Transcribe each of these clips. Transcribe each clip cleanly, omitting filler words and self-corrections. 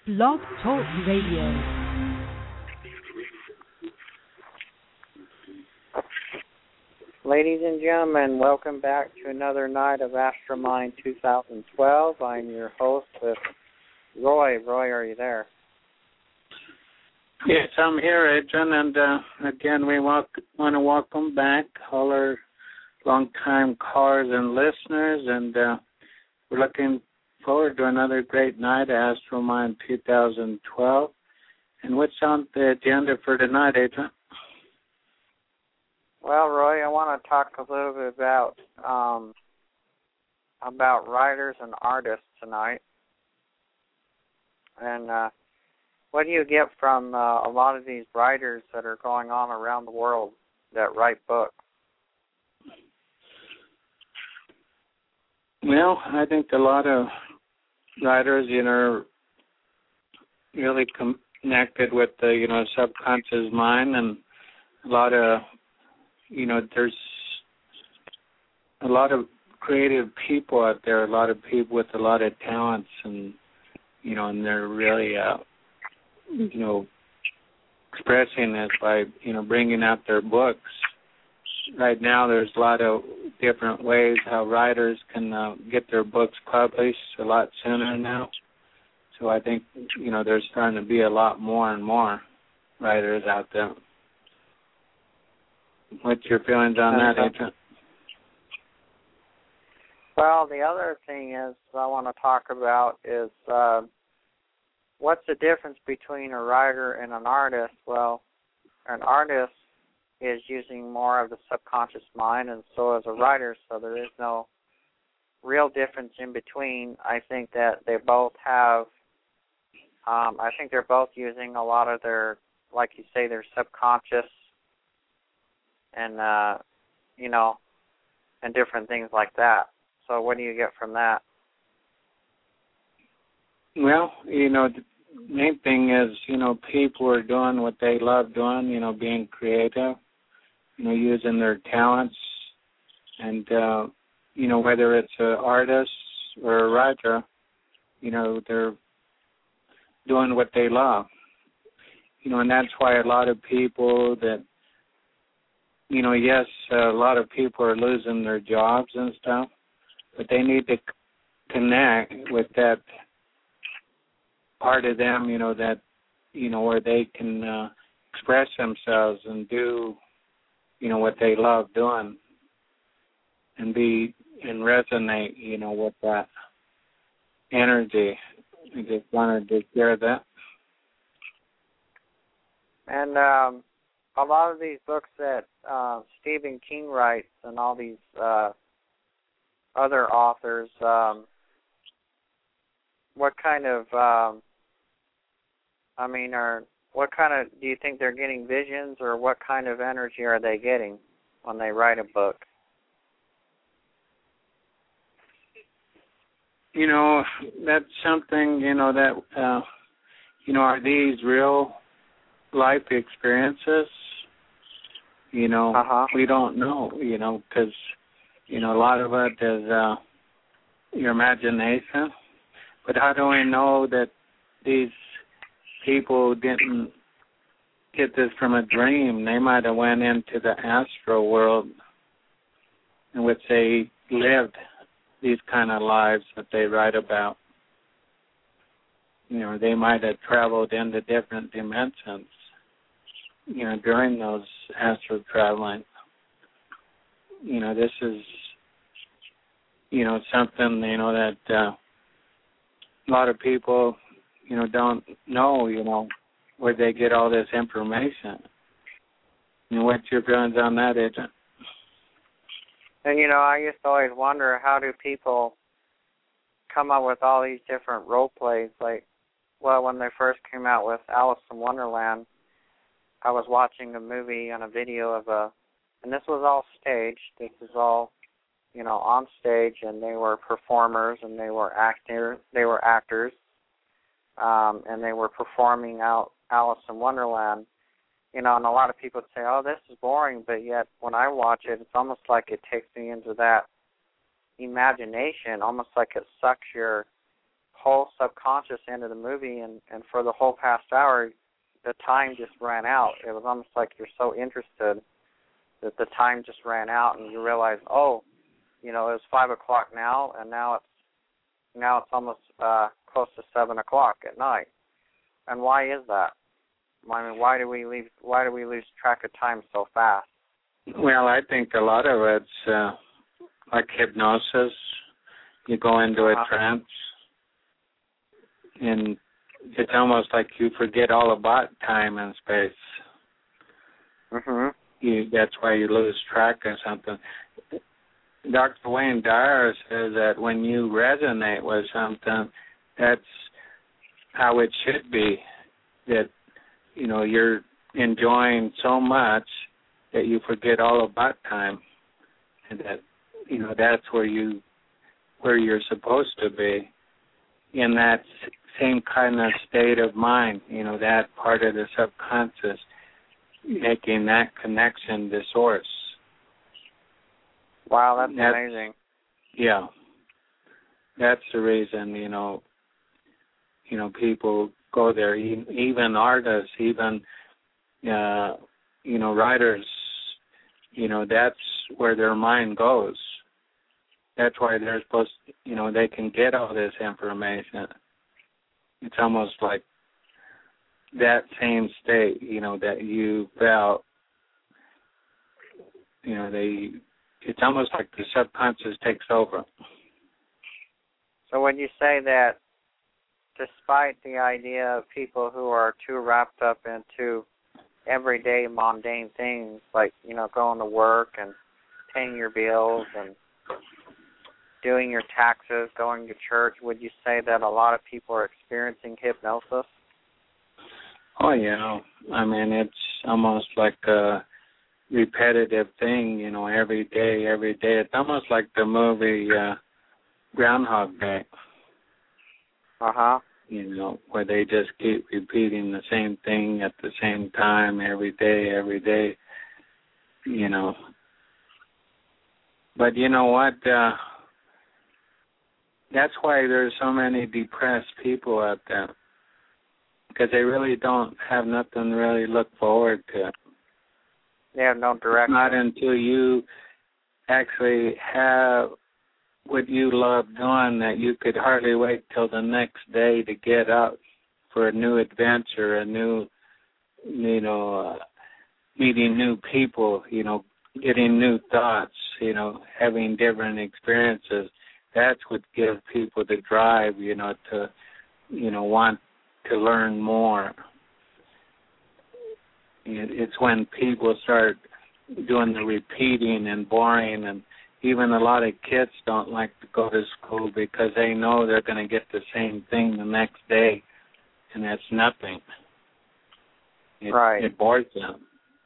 Blog Talk Radio. Ladies and gentlemen, welcome back to another night of Astromind 2012. I'm your host with Roy. Roy, are you there? Yes, I'm here, Adrian, and again, we want to welcome back all our long-time callers and listeners, and we're looking forward to another great night at Astromind 2012. And what's on the agenda for tonight, Adrian? Well, Roy, I want to talk a little bit about writers and artists tonight. And what do you get from a lot of these writers that are going on around the world that write books? Well, I think a lot of writers, are really connected with the, subconscious mind, and a lot of, there's a lot of creative people out there, a lot of people with a lot of talents, and, and they're really, expressing this by, bringing out their books. Right now, there's a lot of different ways how writers can get their books published a lot sooner now. So I think, there's starting to be a lot more and more writers out there. What's your feelings on that, Adrian? Well, the other thing is I want to talk about is what's the difference between a writer and an artist? Well, an artist is using more of the subconscious mind, and so is a writer, so there is no real difference in between. I think that they both have, I think they're both using a lot of their, like you say, their subconscious and, and different things like that. So what do you get from that? Well, the main thing is, people are doing what they love doing, being creative, using their talents. And, whether it's an artist or a writer, they're doing what they love. And that's why a lot of people that, yes, a lot of people are losing their jobs and stuff, but they need to connect with that part of them, that, where they can express themselves and do, what they love doing and resonate, with that energy. I just wanted to share that. And a lot of these books that Stephen King writes and all these other authors, what kind of, do you think they're getting visions, or what kind of energy are they getting when they write a book? That's something, that, are these real life experiences? We don't know, because, a lot of it is your imagination. But how do we know that these people didn't get this from a dream? They might have went into the astral world in which they lived these kind of lives that they write about. They might have traveled into different dimensions, during those astral traveling. This is, something, that a lot of people, don't know, where they get all this information. What's your feelings on that, Agent? And, I used to always wonder, how do people come up with all these different role plays? Like, well, when they first came out with Alice in Wonderland, I was watching a movie and a video of and this was all staged. This is all, on stage, and they were performers, and they were actors, and they were performing out Alice in Wonderland. And a lot of people say, oh, this is boring, but yet when I watch it, it's almost like it takes me into that imagination, almost like it sucks your whole subconscious into the movie, and for the whole past hour, the time just ran out. It was almost like you're so interested that the time just ran out, and you realize, oh, you know, it's 5 o'clock now, and now it's almost close to 7 o'clock at night. And why is that? I mean, why do we lose track of time so fast? Well, I think a lot of it's like hypnosis. You go into a trance, and it's almost like you forget all about time and space. That's why you lose track of something. Dr. Wayne Dyer says that when you resonate with something, that's how it should be. That, you know, you're enjoying so much that you forget all about time, and that, you know, that's where you're supposed to be, in that same kind of state of mind. You know, that part of the subconscious, making that connection to source. Wow, that's amazing. Yeah, that's the reason. You know, people go there. Even artists, even writers. You know, that's where their mind goes. That's why they're supposed to, you know, they can get all this information. It's almost like that same state, you know, that you felt, you know, it's almost like the subconscious takes over. So when you say that, despite the idea of people who are too wrapped up into everyday mundane things, like, you know, going to work and paying your bills and doing your taxes, going to church, would you say that a lot of people are experiencing hypnosis? Oh, yeah. I mean, it's almost like a repetitive thing, you know, every day. It's almost like the movie Groundhog Day. You know, where they just keep repeating the same thing at the same time every day, you know. But you know what? That's why there's so many depressed people out there, because they really don't have nothing to really look forward to. They have no direction. Not until you actually have what you love doing that you could hardly wait till the next day to get up for a new adventure, a new, you know, meeting new people, you know, getting new thoughts, you know, having different experiences. That's what gives people the drive, you know, to, you know, want to learn more. It's when people start doing the repeating and boring, and even a lot of kids don't like to go to school because they know they're going to get the same thing the next day, and that's nothing. It bores them.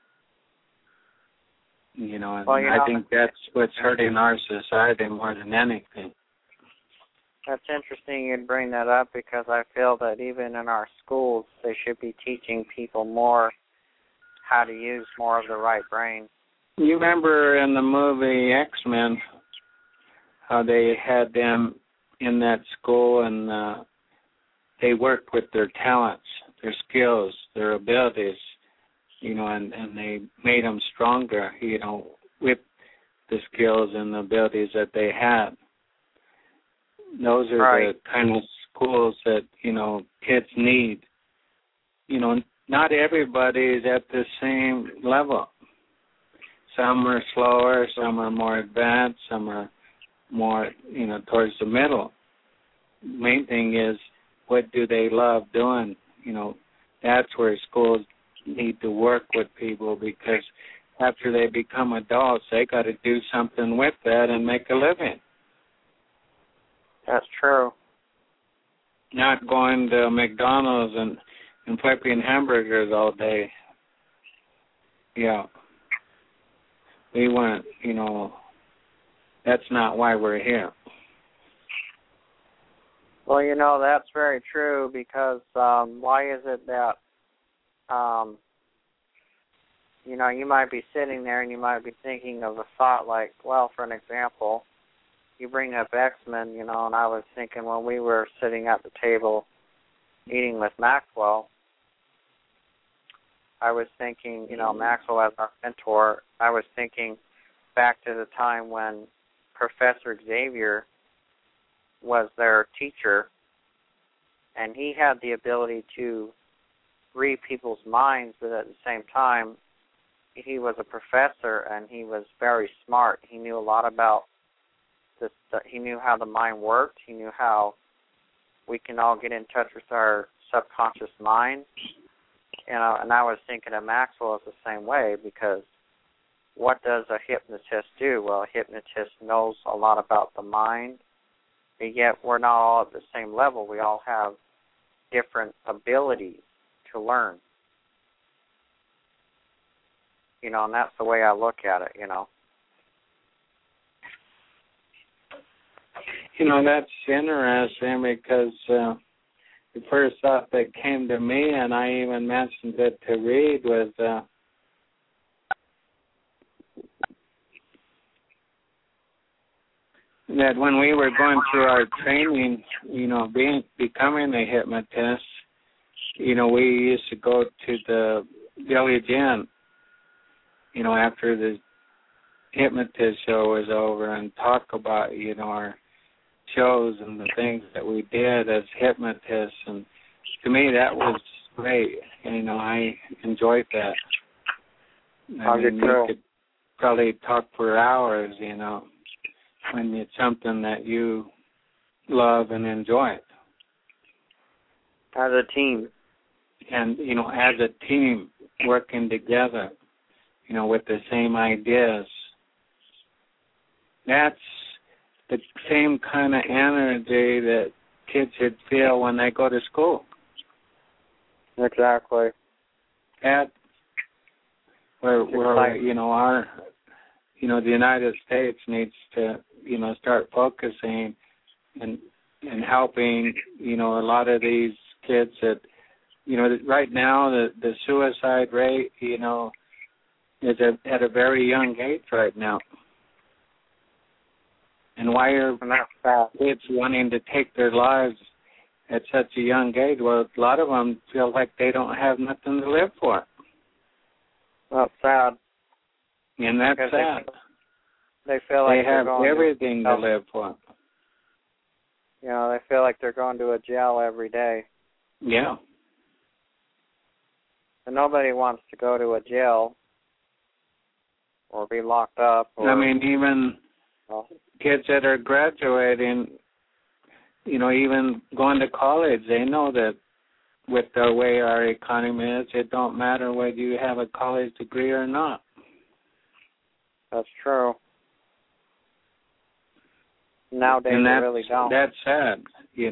You know, and well, I think that's what's hurting our society more than anything. That's interesting you'd bring that up, because I feel that even in our schools they should be teaching people more how to use more of the right brain. You remember in the movie X-Men how they had them in that school and they worked with their talents, their skills, their abilities, you know, and they made them stronger, you know, with the skills and the abilities that they had. Those are the kind of schools that, you know, kids need. You know, not everybody is at the same level. Some are slower, some are more advanced, some are more, you know, towards the middle. Main thing is, what do they love doing? You know, that's where schools need to work with people, because after they become adults, they got to do something with that and make a living. That's true. Not going to McDonald's and flipping hamburgers all day. Yeah. We want, you know, that's not why we're here. Well, you know, that's very true, because why is it that, you know, you might be sitting there and you might be thinking of a thought like, well, for an example, you bring up X-Men, and I was thinking when we were sitting at the table eating with Maxwell, I was thinking, Maxwell as our mentor, I was thinking back to the time when Professor Xavier was their teacher, and he had the ability to read people's minds, but at the same time, he was a professor and he was very smart. He knew a lot about this. He knew how the mind worked. He knew how we can all get in touch with our subconscious mind. And I was thinking of Maxwell as the same way, because what does a hypnotist do? Well, a hypnotist knows a lot about the mind, but yet we're not all at the same level. We all have different abilities to learn. And that's the way I look at it, That's interesting, because the first thought that came to me, and I even mentioned it to Reed, was that when we were going through our training, becoming a hypnotist, we used to go to the Village Inn, after the hypnotist show was over, and talk about, our shows and the things that we did as hypnotists. And to me, that was great. I enjoyed that. I mean, you could probably talk for hours, when it's something that you love and enjoy. As a team. And, as a team, working together, with the same ideas. That's the same kind of energy that kids should feel when they go to school. Exactly. Where our, the United States needs to, start focusing and helping, a lot of these kids that, right now the suicide rate, is at a very young age right now. And why are kids wanting to take their lives at such a young age? Well, a lot of them feel like they don't have nothing to live for. That's sad. And that's sad. They feel like they have everything to live for. They feel like they're going to a jail every day. Yeah. And nobody wants to go to a jail or be locked up. Even kids that are graduating, even going to college, they know that with the way our economy is, it don't matter whether you have a college degree or not. That's true. Nowadays, they really don't. That's sad,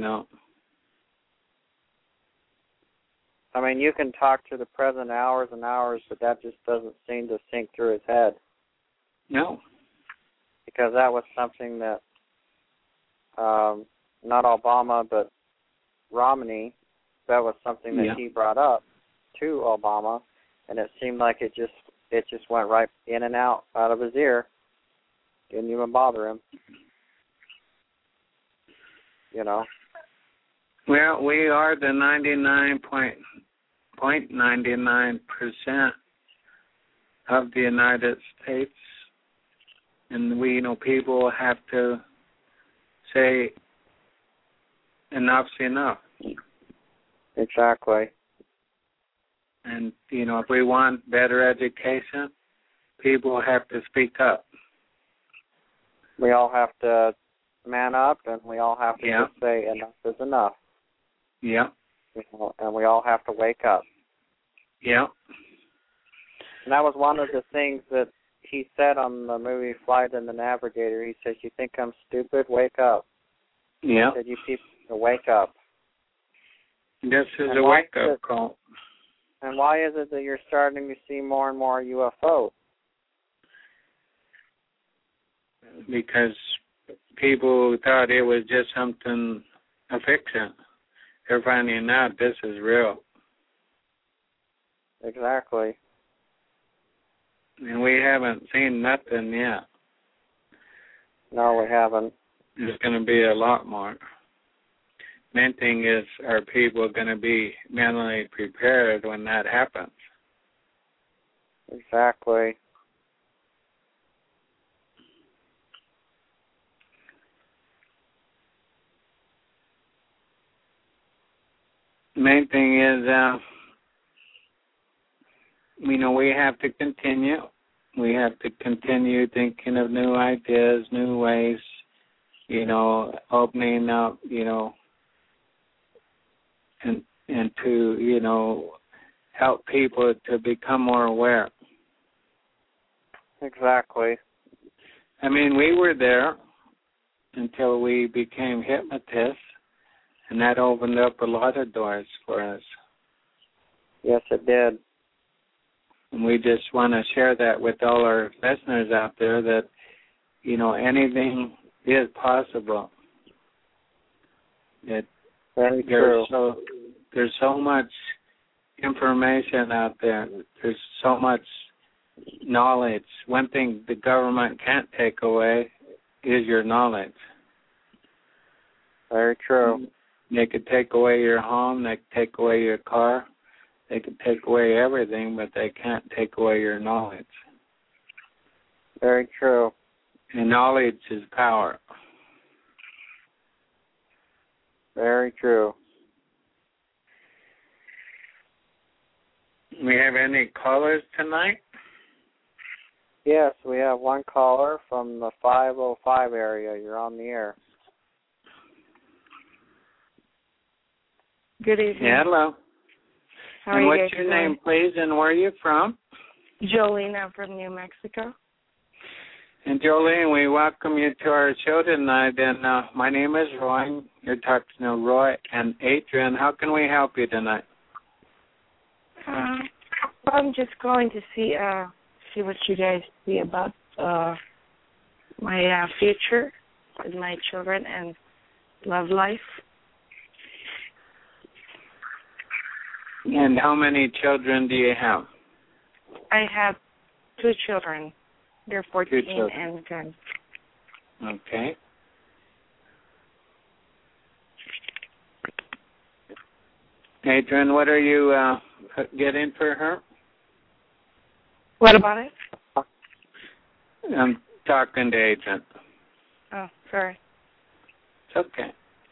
You can talk to the president hours and hours, but that just doesn't seem to sink through his head. No. Because that was something that not Obama, but Romney, that was something that he brought up to Obama, and it seemed like it just went right in and out of his ear. Didn't even bother him. Well, we are the 99.99% of the United States, and we, people have to say enough's enough. Exactly. And, if we want better education, people have to speak up. We all have to man up, and we all have to just say enough is enough. Yeah. And we all have to wake up. Yeah. And that was one of the things that he said on the movie Flight and the Navigator. He says, "You think I'm stupid? Wake up." Yeah. He said, "You people need to wake up." This is a wake-up call. And why is it that you're starting to see more and more UFOs? Because people thought it was just something, a fiction. They're finding out this is real. Exactly. And we haven't seen nothing yet. No, we haven't. There's going to be a lot more. Main thing is, are people going to be mentally prepared when that happens? Exactly. Main thing is, we have to continue. We have to continue thinking of new ideas, new ways, opening up, and to, help people to become more aware. Exactly. We were there until we became hypnotists, and that opened up a lot of doors for us. Yes, it did. And we just want to share that with all our listeners out there that, anything is possible. Very true. There's so much information out there. There's so much knowledge. One thing the government can't take away is your knowledge. Very true. They could take away your home. They could take away your car. They could take away everything, but they can't take away your knowledge. Very true. And knowledge is power. Very true. We have any callers tonight? Yes, we have one caller from the 505 area. You're on the air. Good evening. Yeah, hello. How are and you what's your name, please, and where are you from? Jolene, I'm from New Mexico. And Jolene, we welcome you to our show tonight. And my name is Roy. You're talking to Roy and Adrian. How can we help you tonight? I'm just calling to see what you guys see about my future with my children and love life. And how many children do you have? I have 2 children. They're 14 and 10. Okay. Adrian, what are you getting for her? What about it? I'm talking to Adrian. Oh, sorry. It's okay.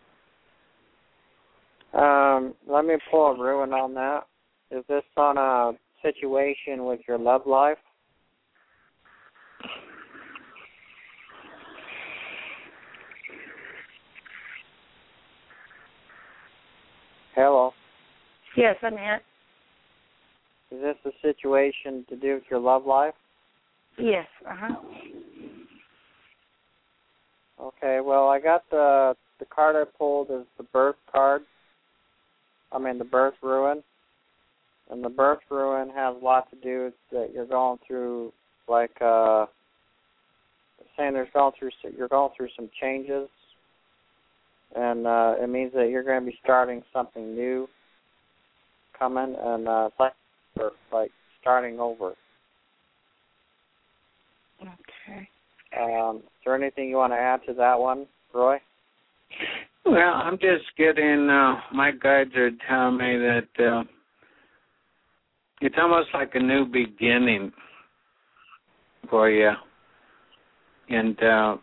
Let me pull a ruin on that. Is this on a situation with your love life? Hello? Yes, I'm here. Is this a situation to do with your love life? Yes, Okay, well, I got the card I pulled is the birth card. The birth ruin. And the birth ruin has a lot to do with that you're going through, saying you're going through some changes. And it means that you're going to be starting something new coming, and it's like starting over. Okay. Um, Is there anything you want to add to that one, Roy? Well, I'm just getting, my guides are telling me that it's almost like a new beginning for you. And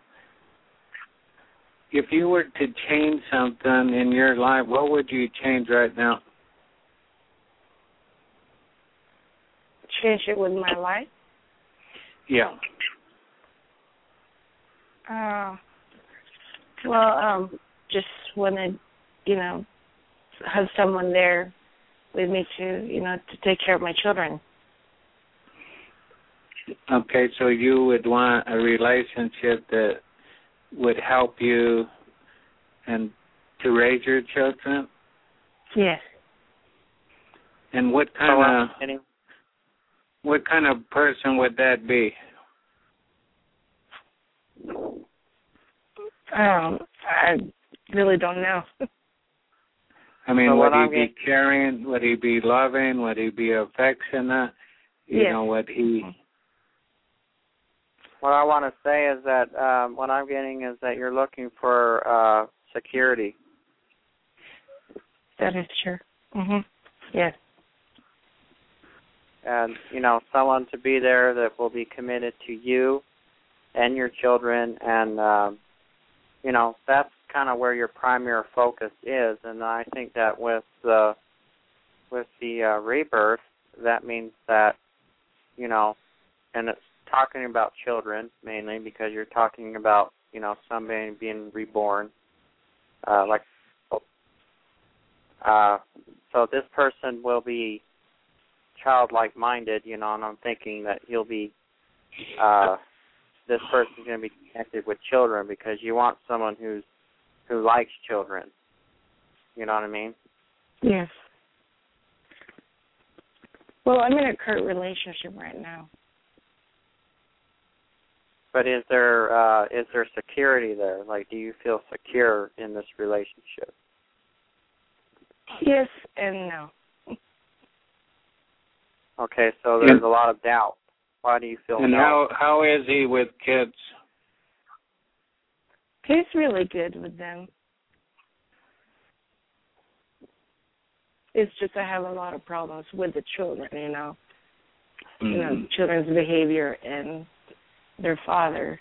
if you were to change something in your life, what would you change right now? Change it with my life? Yeah. Just want to, have someone there with me to take care of my children. Okay, so you would want a relationship that would help you and to raise your children? Yes. And what kind of person would that be? I really don't know. Would he be caring? Would he be loving? Would he be affectionate? Yes. Would he... What I want to say is that what I'm getting is that you're looking for security. That is true. Mhm. Yes. And, someone to be there that will be committed to you and your children. And, that's kind of where your primary focus is. And I think that with the rebirth, that means that, and it's talking about children mainly because you're talking about, somebody being reborn. So this person will be childlike minded, and I'm thinking that he'll be, this person's going to be connected with children because you want someone who likes children. You know what I mean? Yes. Well, I'm in a current relationship right now. But is there security there? Like, do you feel secure in this relationship? Yes and no. Okay, so there's a lot of doubt. Why do you feel and no? how is he with kids? He's really good with them. It's just I have a lot of problems with the children, children's behavior and their father.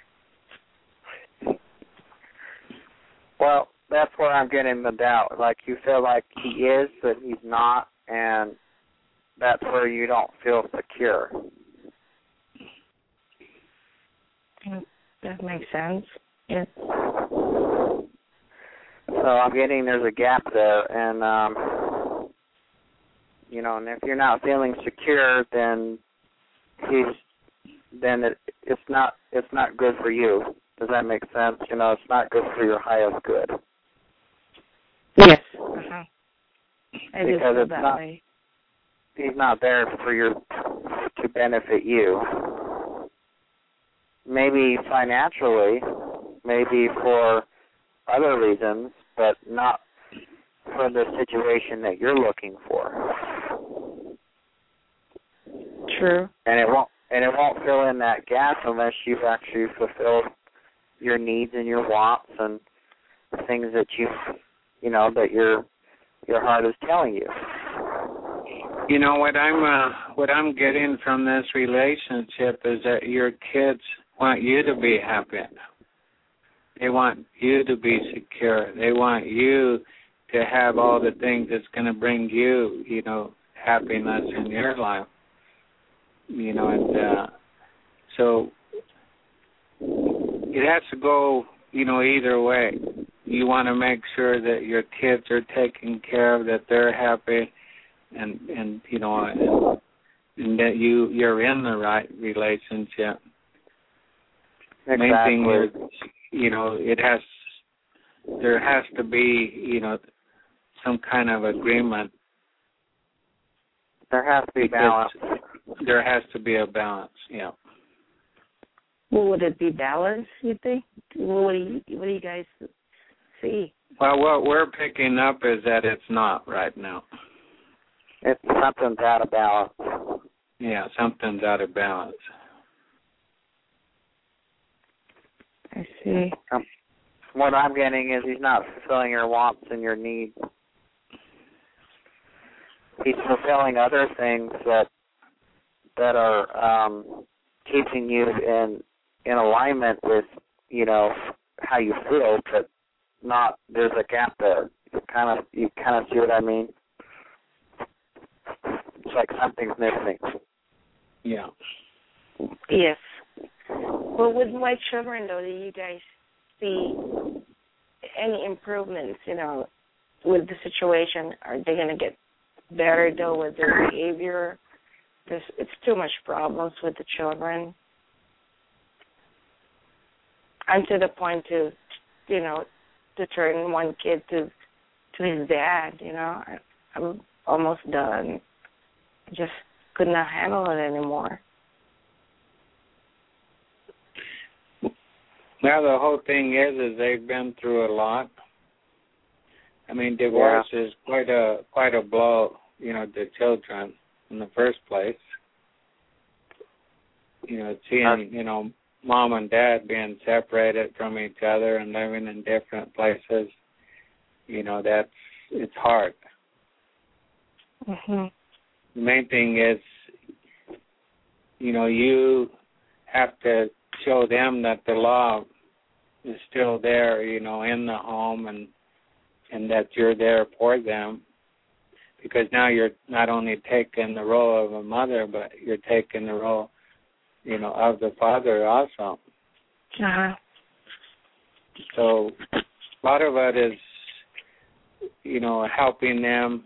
Well, that's where I'm getting the doubt. Like, you feel like he is, but he's not, and that's where you don't feel secure. That makes sense. Yes. So I'm getting there's a gap there, and and if you're not feeling secure, then it's not good for you. Does that make sense? It's not good for your highest good. Yes. Uh-huh. I do feel that way. He's not there to benefit you. Maybe financially, maybe for other reasons, but not for the situation that you're looking for. True. And it won't fill in that gap unless you've actually fulfilled your needs and your wants and things that that your heart is telling you. What I'm getting from this relationship is that your kids want you to be happy. They want you to be secure. They want you to have all the things that's going to bring you, happiness in your life. So it has to go, either way. You want to make sure that your kids are taken care of, that they're happy, and that you're in the right relationship. Exactly. Main thing is, there has to be, some kind of agreement. There has to be balance. There has to be a balance, yeah. Well, would it be balance, you think? What do you guys see? Well, what we're picking up is that it's not right now. Something's out of balance. Yeah, something's out of balance. I see. What I'm getting is he's not fulfilling your wants and your needs. He's fulfilling other things that are keeping you in alignment with, how you feel, but not. There's a gap there. You kind of see what I mean. It's like something's missing. Yeah. Yes. Well, with my children, though, do you guys see any improvements, with the situation? Are they going to get better, though, with their behavior? It's too much problems with the children. I'm to the point to turn one kid to his dad, I'm almost done. I just could not handle it anymore. Well, the whole thing is they've been through a lot. I mean, divorce is quite a blow, to children in the first place. Seeing, mom and dad being separated from each other and living in different places, it's hard. Mhm. The main thing is, you have to show them that the law is still there, in the home, and that you're there for them, because now you're not only taking the role of a mother, but you're taking the role, of the father also. Uh-huh. So a lot of it is, helping them,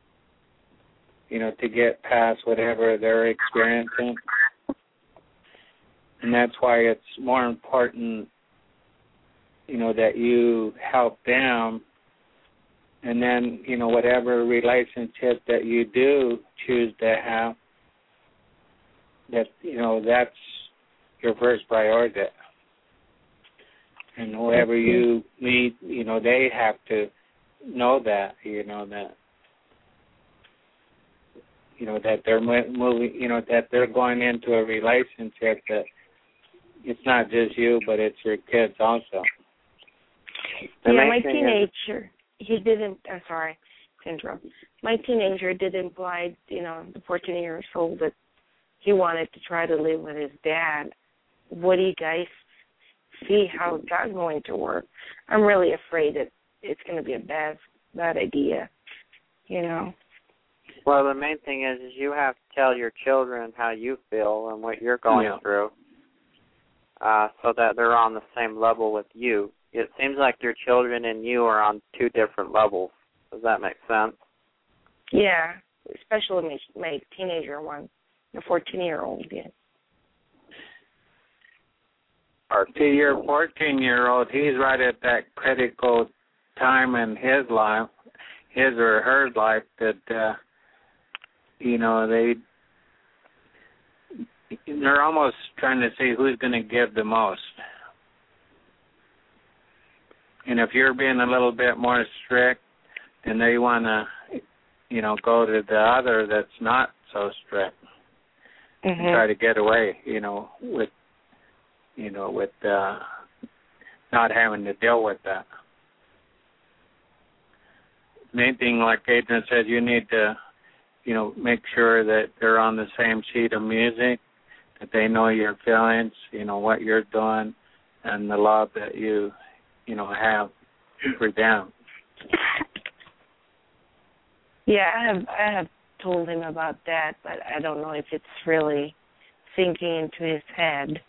to get past whatever they're experiencing. And that's why it's more important, that you help them. And then, whatever relationship that you do choose to have, that, that's your first priority. And whoever you meet, they have to know that, that they're moving, that they're going into a relationship that it's not just you, but it's your kids also. Yeah, my teenager, he didn't, I'm sorry to interrupt. My teenager did imply, the 14 years old, that he wanted to try to live with his dad. What do you guys see how that's going to work? I'm really afraid that it's going to be a bad idea, Well, the main thing is you have to tell your children how you feel and what you're going through, so that they're on the same level with you. It seems like your children and you are on two different levels. Does that make sense? Yeah, especially my teenager one, the 14-year-old. Yeah. To your 14-year-old, he's right at that critical time in his life, his or her life, that they're almost trying to see who's going to give the most. And if you're being a little bit more strict, then they want to, go to the other that's not so strict, and try to get away, with not having to deal with that. Main thing, like Adrian said, you need to, make sure that they're on the same sheet of music, that they know your feelings, what you're doing, and the love that you have for them. Yeah, I have told him about that, but I don't know if it's really sinking into his head.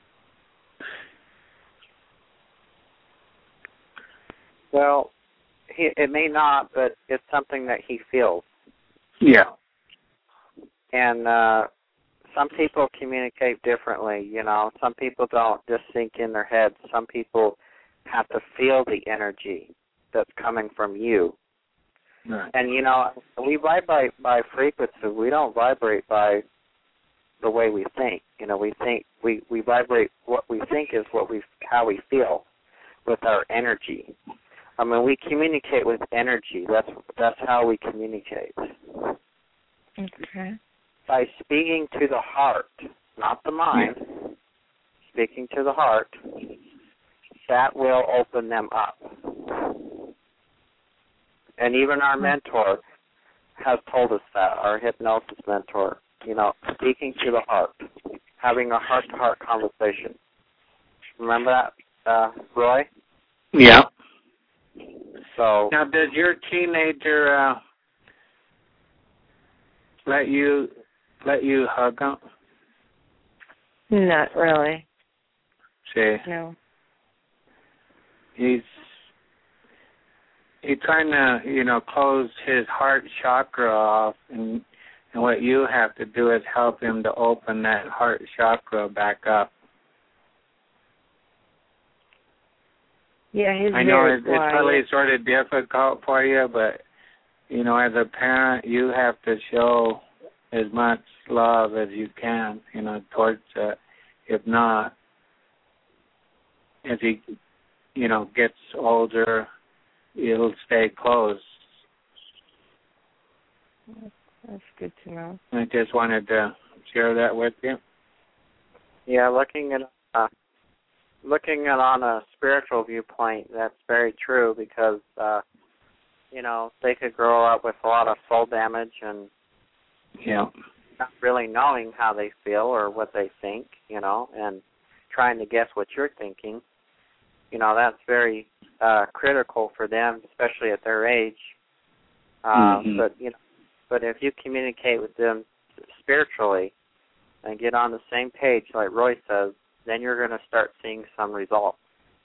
Well, it may not, but it's something that he feels. Yeah. And some people communicate differently, Some people don't just sink in their heads. Some people have to feel the energy that's coming from you. Right. And, we vibrate by frequency. We don't vibrate by the way we think. We vibrate what we think is how we feel with our energy. I mean, we communicate with energy. That's how we communicate. Okay. By speaking to the heart, not the mind, speaking to the heart, that will open them up. And even our mentor has told us that, our hypnosis mentor, speaking to the heart, having a heart-to-heart conversation. Remember that, Roy? Yeah. So now, does your teenager let you hug him? Not really. See? No. He's trying to, close his heart chakra off, and what you have to do is help him to open that heart chakra back up. Yeah, I know it's really sort of difficult for you, but, as a parent, you have to show as much love as you can, towards it. If not, as he, gets older, it'll stay close. That's good to know. I just wanted to share that with you. Yeah, looking at looking at on a spiritual viewpoint, that's very true because, they could grow up with a lot of soul damage and not really knowing how they feel or what they think, and trying to guess what you're thinking. That's very critical for them, especially at their age. But if you communicate with them spiritually and get on the same page, like Roy says, then you're going to start seeing some results.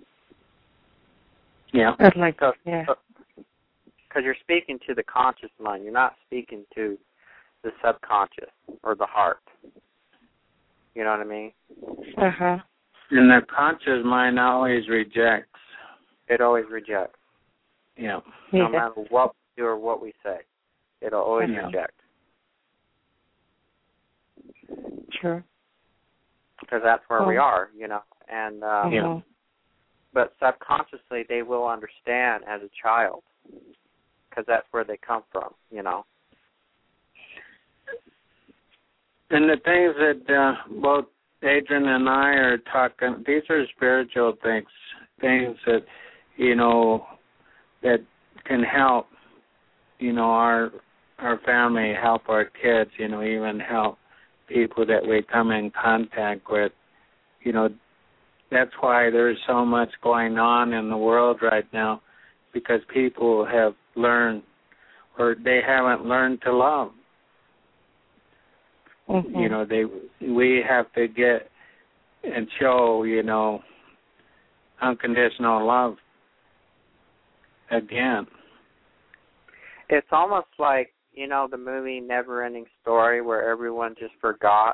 Yeah. Because you're speaking to the conscious mind. You're not speaking to the subconscious or the heart. You know what I mean? Uh-huh. And the conscious mind always rejects. It always rejects. Yeah. No matter what we do or what we say, it'll always reject. Sure. Because that's where we are, and but subconsciously they will understand as a child, because that's where they come from, And the things that both Adrian and I are talking, these are spiritual things that, that can help, our family, help our kids, even help people that we come in contact with. That's why there's so much going on in the world right now, because people have learned, or they haven't learned to love. Mm-hmm. We have to get and show, unconditional love again. It's almost like, the movie Never Ending Story, where everyone just forgot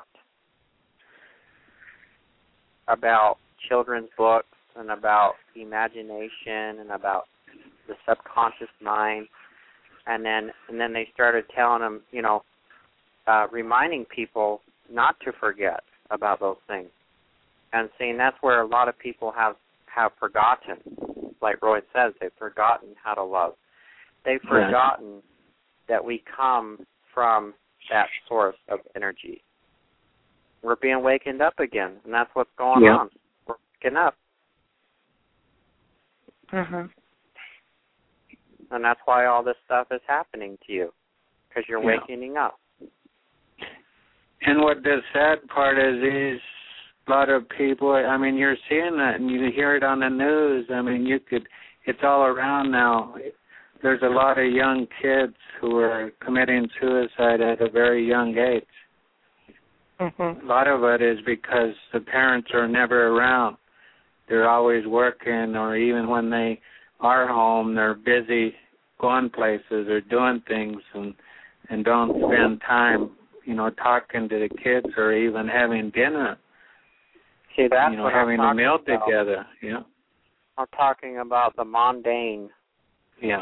about children's books and about imagination and about the subconscious mind, and then they started telling them, reminding people not to forget about those things, and seeing that's where a lot of people have forgotten. Like Roy says, they've forgotten how to love. They've forgotten that we come from that source of energy. We're being wakened up again, and that's what's going on. We're waking up. Uh-huh. And that's why all this stuff is happening to you, because you're waking up. And what the sad part is a lot of people, you're seeing that, and you hear it on the news. It's all around now. There's a lot of young kids who are committing suicide at a very young age. Mm-hmm. A lot of it is because the parents are never around. They're always working, or even when they are home, they're busy going places or doing things and don't spend time, talking to the kids or even having dinner. See, that's what having a meal about. Together. Yeah. I'm talking about the mundane. Yeah.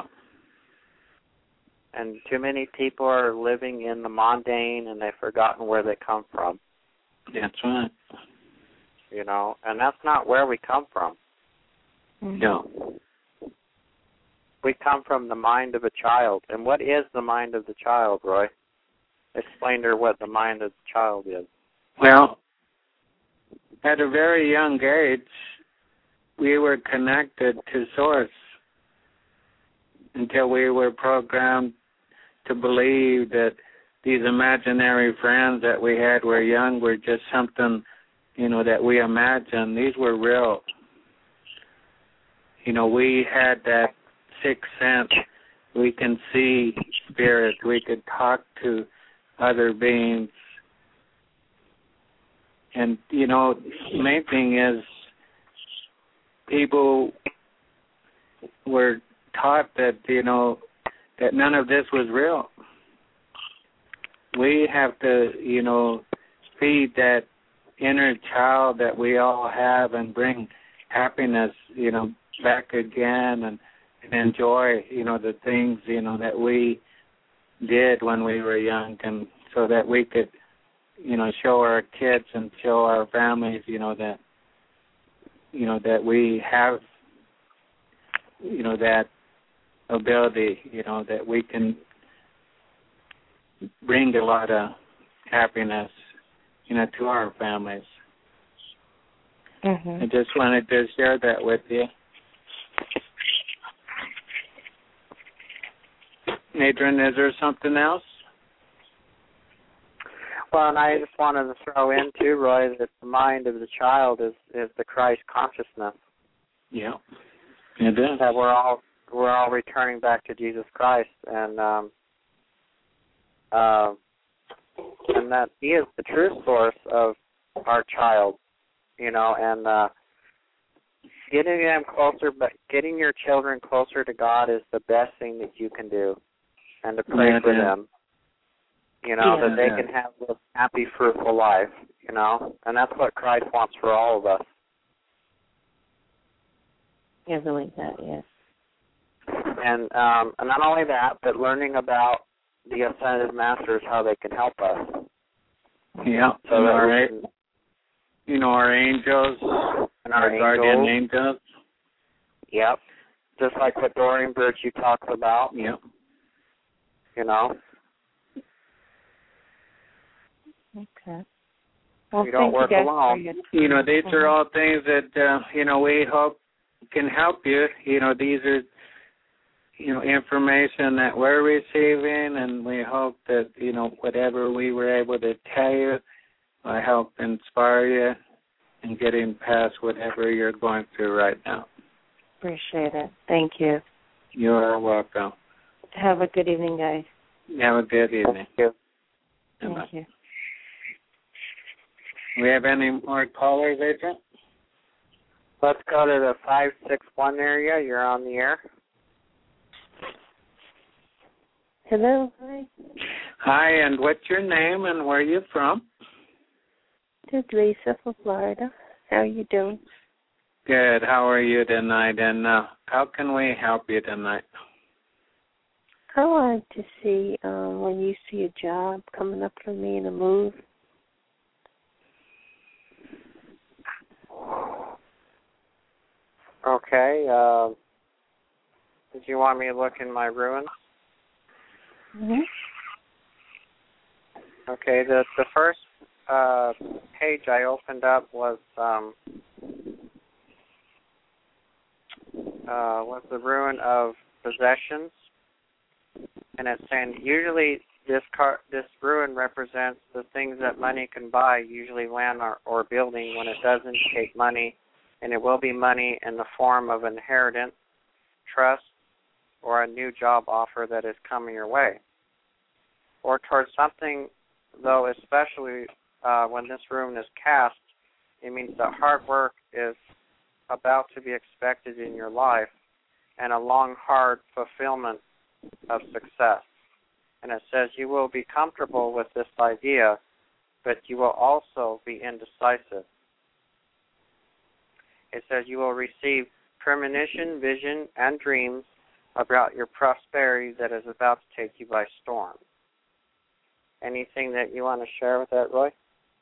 And too many people are living in the mundane, and they've forgotten where they come from. That's right. And that's not where we come from. No. We come from the mind of a child. And what is the mind of the child, Roy? Explain to her what the mind of the child is. Well, at a very young age, we were connected to Source until we were programmed to believe that these imaginary friends that we had were young were just something, that we imagined. These were real. We had that sixth sense. We can see spirits. We could talk to other beings. And, the main thing is people were taught that, that none of this was real. We have to, feed that inner child that we all have and bring happiness, back again and enjoy, the things, that we did when we were young, and so that we could, show our kids and show our families, that, that we have, that ability, that we can bring a lot of happiness, to our families. I just wanted to share that with you. Adrian, is there something else? Well, and I just wanted to throw in too, Roy, that the mind of the child is the Christ consciousness. Yeah, it is. That we're all returning back to Jesus Christ, and that He is the true source of our child, and getting them closer, but getting your children closer to God is the best thing that you can do, and to pray for them. That they can have this happy, fruitful life, and that's what Christ wants for all of us. Yeah, I like that, yes. And not only that, but learning about the Ascended Masters, how they can help us. Yeah, so our angels, and our guardian angels. Yep, just like what Doreen Virtue talks about. Yep. Okay. Well, we don't work alone. These are all things that, we hope can help you. These are, information that we're receiving, and we hope that, whatever we were able to tell you will help inspire you in getting past whatever you're going through right now. Appreciate it. Thank you. You're welcome. Have a good evening, guys. Have a good evening. Thank you. Thank you. We have any more callers, Adrian? Let's go to the 561 area. You're on the air. Hello. Hi. Hi, and what's your name and where are you from? This is Lisa from Florida. How are you doing? Good. How are you tonight? And how can we help you tonight? I want to see when you see a job coming up for me in a move. Okay. Did you want me to look in my ruins? Mm-hmm. Okay. The first page I opened up was the ruin of possessions, and it's saying usually this ruin represents the things that money can buy, usually land or building. When it doesn't, take money, and it will be money in the form of inheritance, trust, or a new job offer that is coming your way. Or towards something, though, especially when this ruin is cast, it means that hard work is about to be expected in your life and a long, hard fulfillment of success. And it says you will be comfortable with this idea, but you will also be indecisive. It says you will receive premonition, vision, and dreams about your prosperity that is about to take you by storm. Anything that you want to share with that, Roy?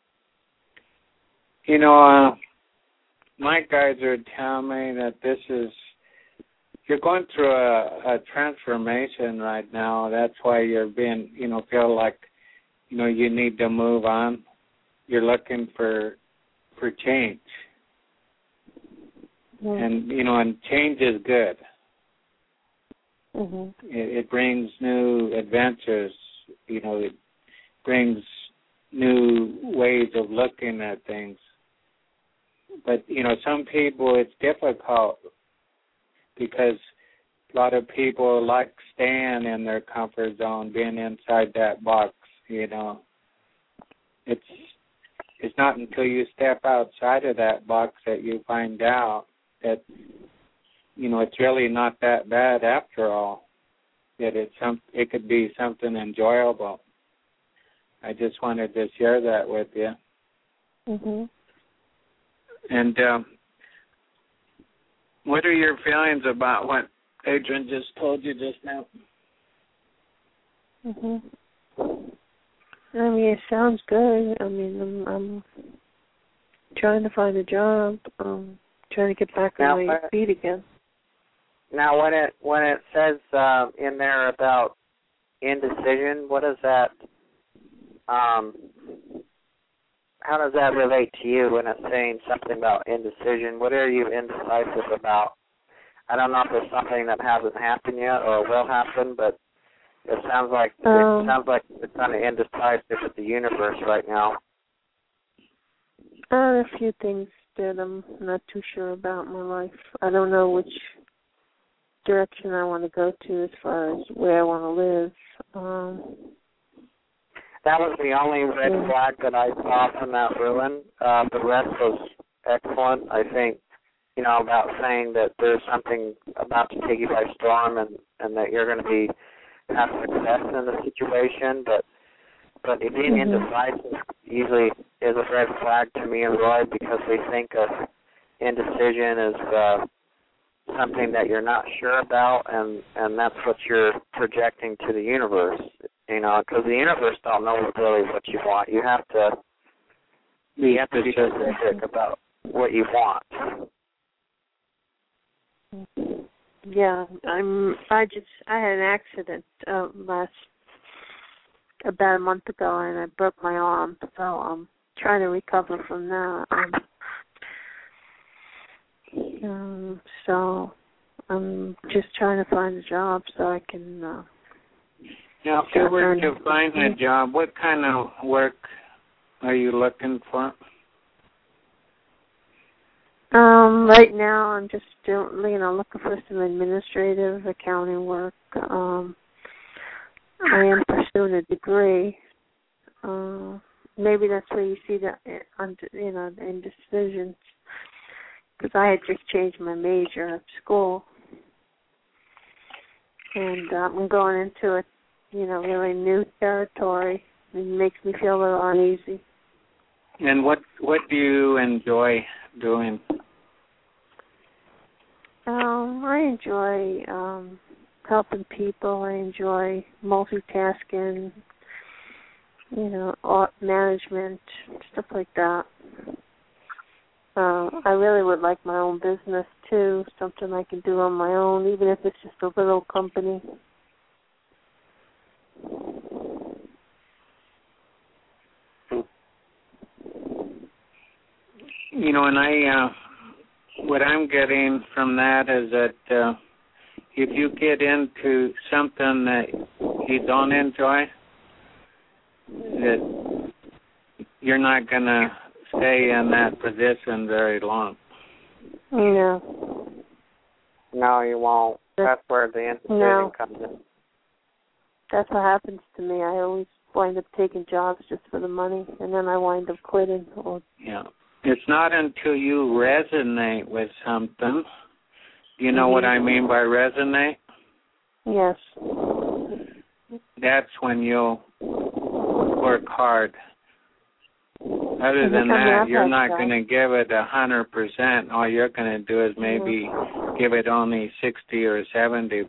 My guides are telling me that you're going through a transformation right now. That's why you're being, feel like, you need to move on. You're looking for change. Mm-hmm. And change is good. Mm-hmm. It brings new adventures. It brings new ways of looking at things. But, some people it's difficult because a lot of people like staying in their comfort zone, being inside that box, It's not until you step outside of that box that you find out that, it's really not that bad after all, that it could be something enjoyable. I just wanted to share that with you. Mm-hmm. And what are your feelings about what Adrian just told you just now? Mhm. It sounds good. I'm trying to find a job. Trying to get back on my feet again. Now, when it says in there about indecision, what does that how does that relate to you when it's saying something about indecision? What are you indecisive about? I don't know if it's something that hasn't happened yet or will happen, but it sounds like you're kind of indecisive with the universe right now. A few things that I'm not too sure about in my life. I don't know which direction I want to go to as far as where I want to live. That was the only red flag that I saw from that ruin. The rest was excellent. I think, about saying that there's something about to take you by storm and that you're going to have success in the situation, but being indecisive usually is a red flag to me and Roy because we think of indecision as something that you're not sure about, and that's what you're projecting to the universe, because the universe don't know really what you want. You have to be specific about what you want. Yeah, I had an accident about a month ago, and I broke my arm, so I'm trying to recover from that. So I'm just trying to find a job so I can. Now, if you were to find a job, what kind of work are you looking for? Right now, I'm just still, looking for some administrative accounting work. I am pursuing a degree. Maybe that's where you see the indecision. Because I had just changed my major at school, and I'm going into a, really new territory. It makes me feel a little uneasy. And what do you enjoy doing? I enjoy helping people. I enjoy multitasking, art management, stuff like that. I really would like my own business, too, something I can do on my own, even if it's just a little company. And what I'm getting from that is that if you get into something that you don't enjoy, that you're not going to stay in that position very long. No. No, you won't. That's where the indecision comes in. That's what happens to me. I always wind up taking jobs just for the money, and then I wind up quitting. Yeah. It's not until you resonate with something. Do you know what I mean by resonate? Yes. That's when you'll work hard. Other than that, you're not going to give it 100%. All you're going to do is maybe give it only 60 or 70%.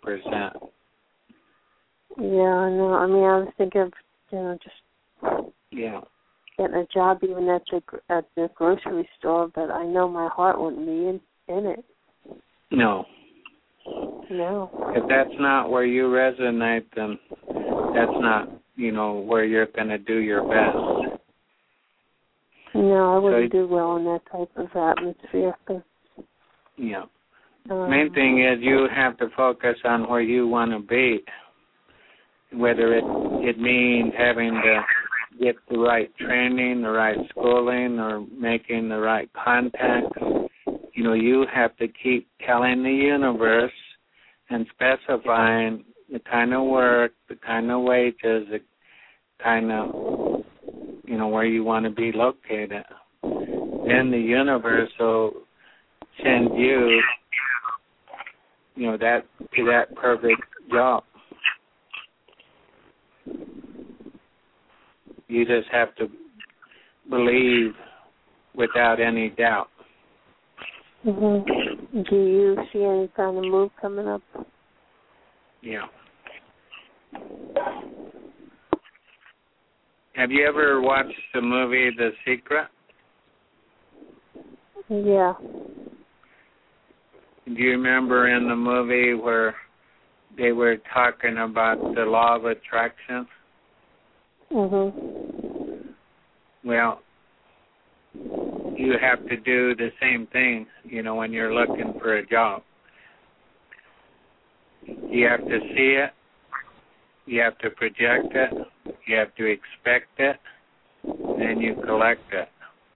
Yeah, I know. I mean, I was thinking of, just getting a job even at the grocery store, but I know my heart wouldn't be in it. No. No. If that's not where you resonate, then that's not, where you're going to do your best. No, I wouldn't do well in that type of atmosphere. Yeah. Main thing is you have to focus on where you want to be, whether it means having to get the right training, the right schooling, or making the right contacts. You have to keep telling the universe and specifying the kind of work, the kind of wages, the kind of, where you want to be located. Then the universe will send you, that to that perfect job. You just have to believe without any doubt. Mm-hmm. Do you see any kind of move coming up? Yeah. Have you ever watched the movie The Secret? Yeah. Do you remember in the movie where they were talking about the law of attraction? Mm-hmm. Well, you have to do the same thing, when you're looking for a job. You have to see it. You have to project it. You have to expect it. Then you collect it.